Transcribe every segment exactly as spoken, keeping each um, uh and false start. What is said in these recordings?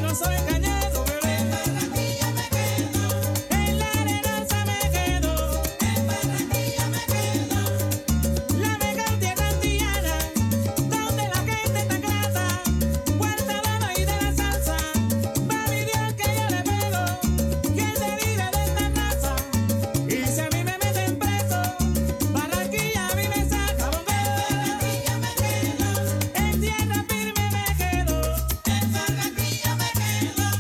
En tierra firme me quedo. En Barranquilla me quedo.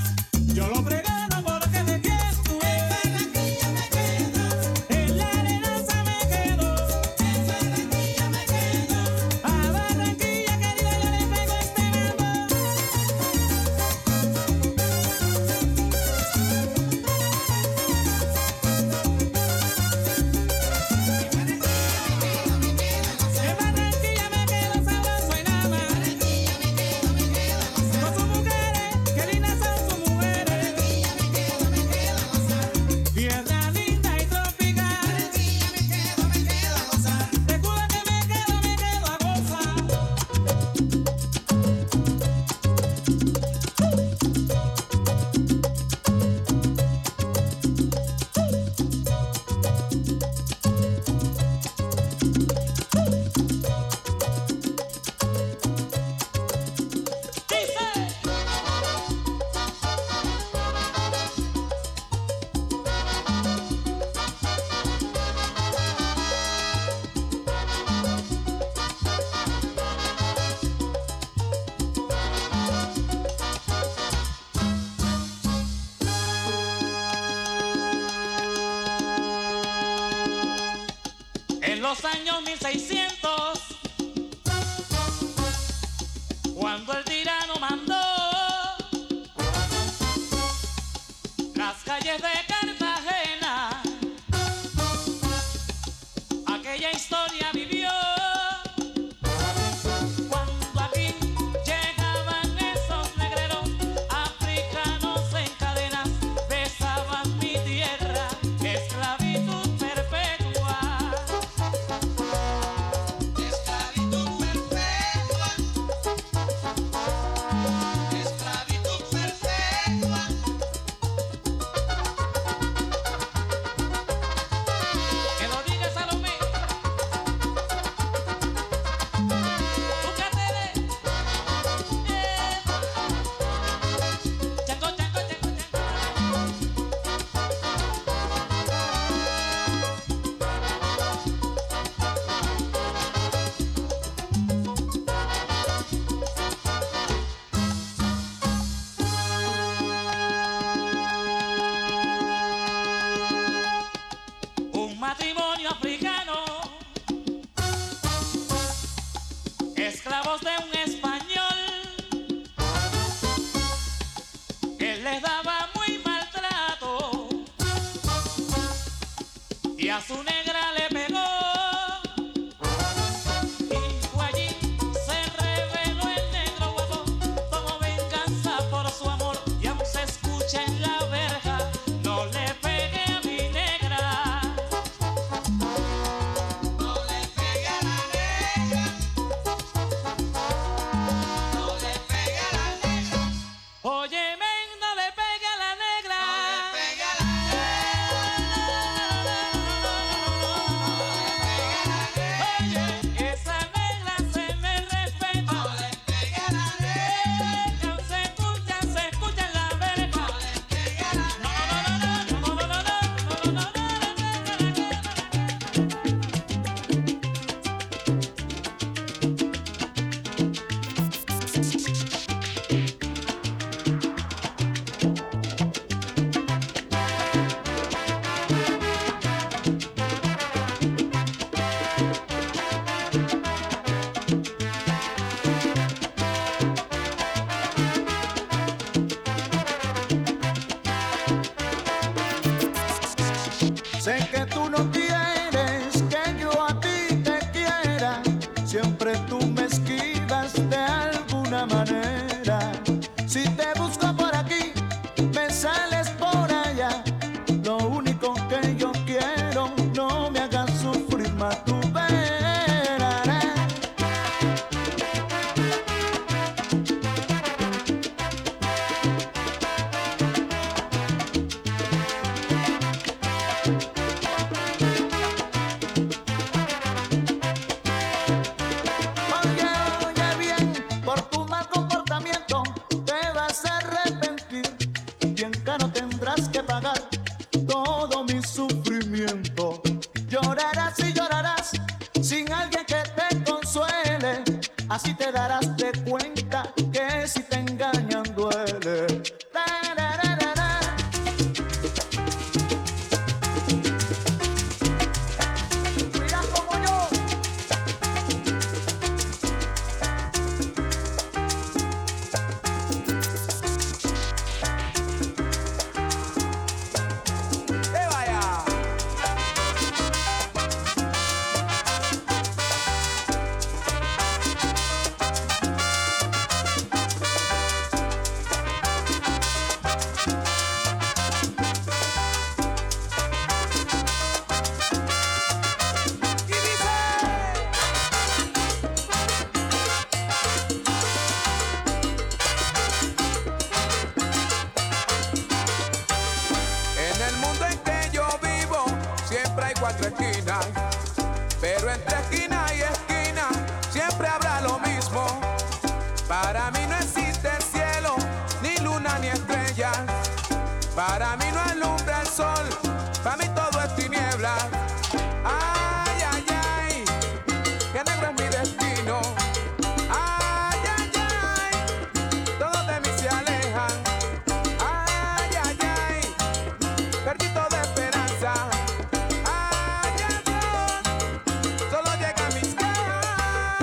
esquina, pero entre esquina y esquina siempre habrá lo mismo. Para mí no existe el cielo, ni luna ni estrellas. Para mí no alumbra el sol, para mí todo es tiniebla. Ay, ay, ay, que negro es mi destino. Ay, ay, ay, todos de mí se alejan. Ay, ay, ay, perdí toda esperanza. Ay, ay, Dios, solo llegan mis quejas.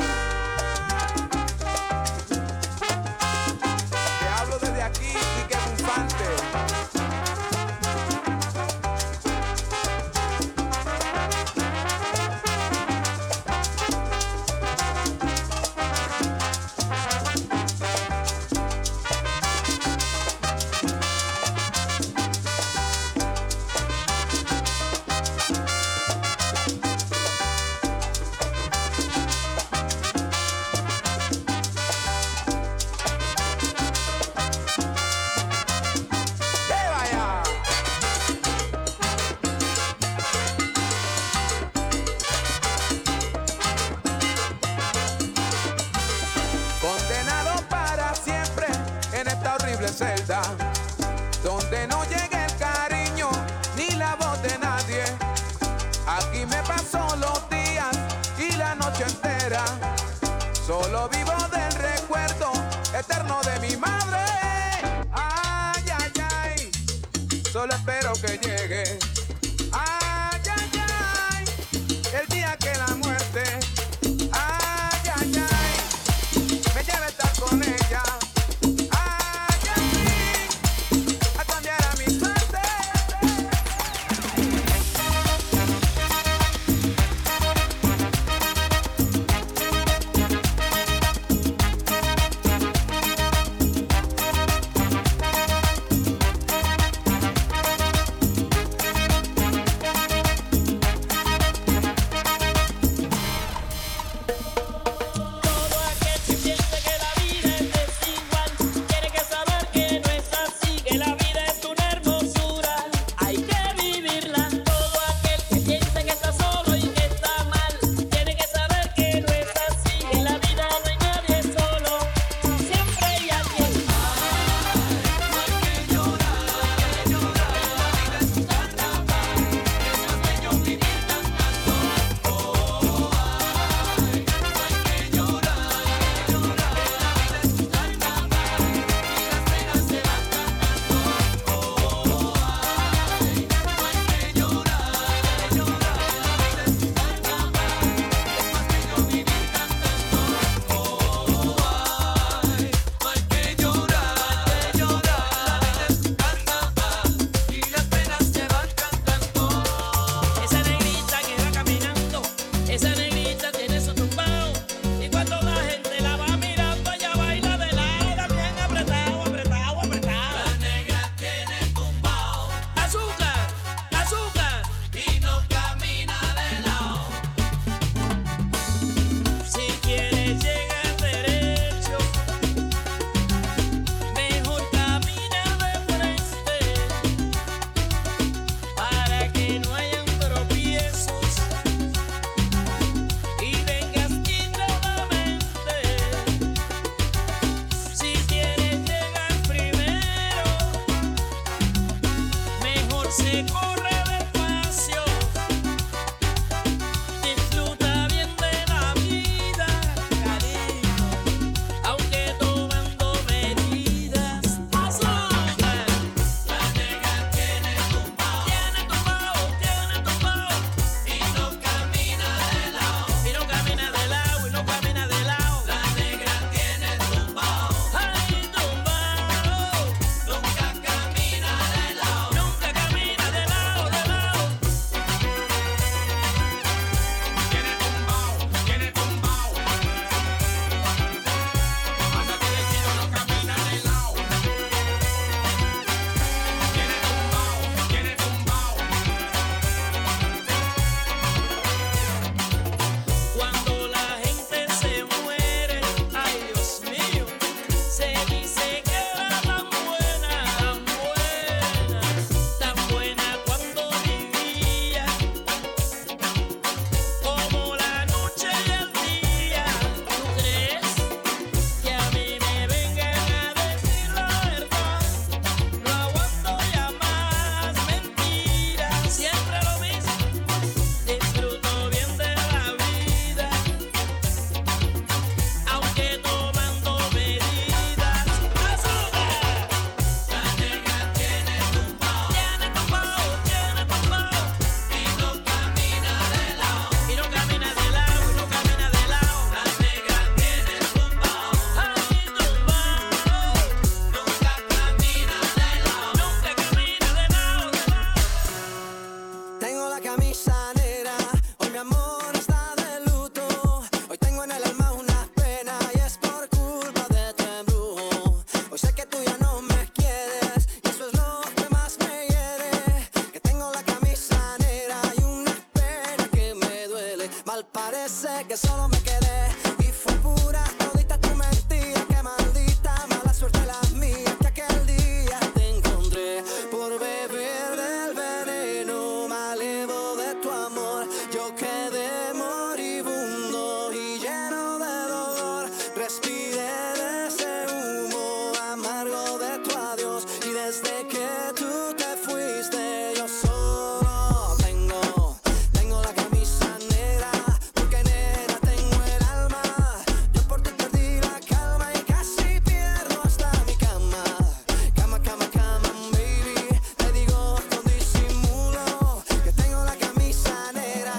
Te hablo desde aquí y que es un fante. Condenado para siempre en esta horrible celda, donde no llega el cariño ni la voz de nadie. Aquí me paso los días y la noche entera, solo vivo del recuerdo eterno de mi madre. Ay, ay, ay, solo espero que llegue. Ay, ay, ay, el día que la muerte, ay, ay, ay, me lleve a estar con ella. Ay, ay, a cambiar a mi suerte. Nunca camina de lado. Desde que tú te fuiste, yo solo tengo, tengo la camisa negra, porque negra tengo el alma. Yo por ti perdí la calma y casi pierdo hasta mi cama. Cama, cama, cama, baby. Te digo con disimulo que tengo la camisa negra.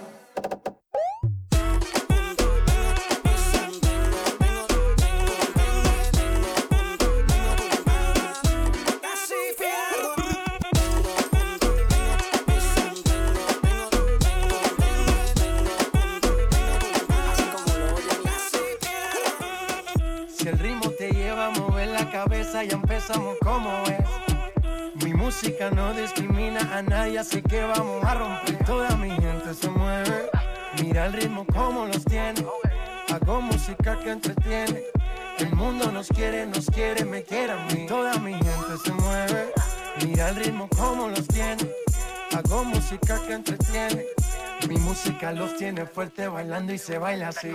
Si el ritmo te lleva a mover la cabeza, ya empezamos como es. Mi música no discrimina a nadie, así que vamos a romper. Toda mi gente se mueve, mira el ritmo como los tiene. Hago música que entretiene. El mundo nos quiere, nos quiere, me quiere a mí. Toda mi gente se mueve, mira el ritmo como los tiene. Hago música que entretiene. Mi música los tiene fuerte bailando y se baila así.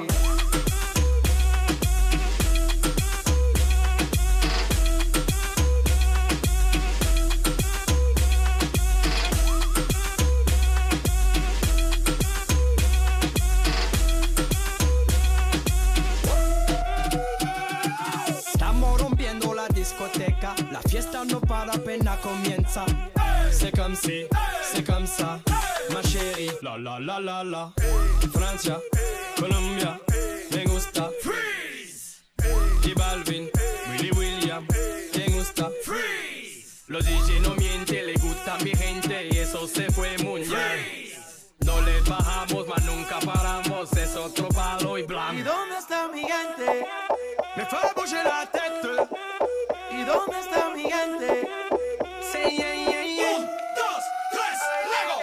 La fiesta no para, apenas comienza. C'est comme si, c'est comme ça, ma chérie. La la la la la. Francia, Colombia, me gusta. Freeze. J Balvin, Willy William, me gusta. Freeze. Los D J no mienten, le gusta a mi gente y eso se fue muy bien. No les bajamos, mas nunca paramos, es otro palo y blanco. ¿Y dónde está mi gente? Me fue a bouger la tête. ¿Y dónde está mi gente? Sí, yeah, yeah, yeah. Un, dos, tres, luego.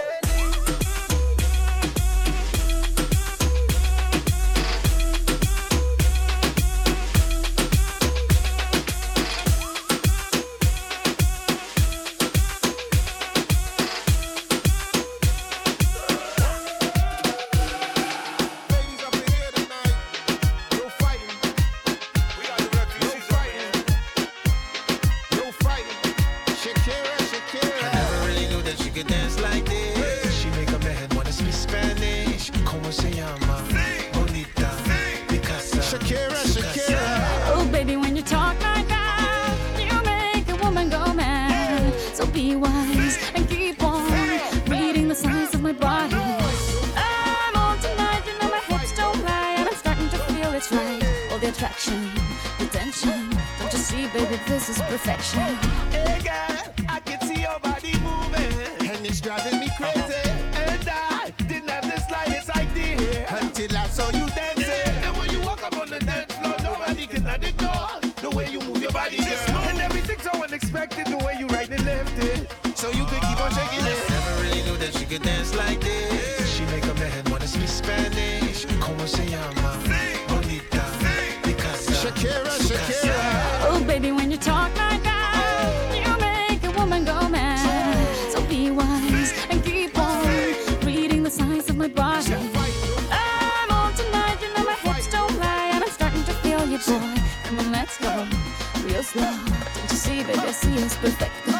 Ladies up in here tonight, no fighting. We got the refugees up in here. No fighting. Shakira, Shakira. I never really knew that she could dance like this. She make a man wanna speak Spanish. ¿Cómo se llama? Bonita, Picasa. Shakira, Shakira. Oh, baby, when you talk like that, you make a woman go mad. So be wise and keep on reading the signs of my body. I'm on tonight, you know my hips don't lie, and I'm starting to feel it's right. All the attraction, the tension. Don't you see, baby, this is perfection. Hey girl, I can see your body moving, and it's driving me crazy. And I didn't have the slightest idea until I saw you dancing. And when you walk up on the dance floor, nobody can ignore the way you move your body, girl. And everything's so unexpected, the way you right and left it, so you could keep on shaking it. Never really knew that she could dance like this. She make a man wanna speak Spanish. ¿Cómo se llama? Bonita, Picasa. Shakira, Shakira. Oh, baby, when you talk like that, you make a woman go mad. So be wise and keep on reading the signs of my body. I'm on tonight, you know my hips don't lie, and I'm starting to feel you, boy. Come on, let's go real slow. Don't you see, baby, I see it's perfect.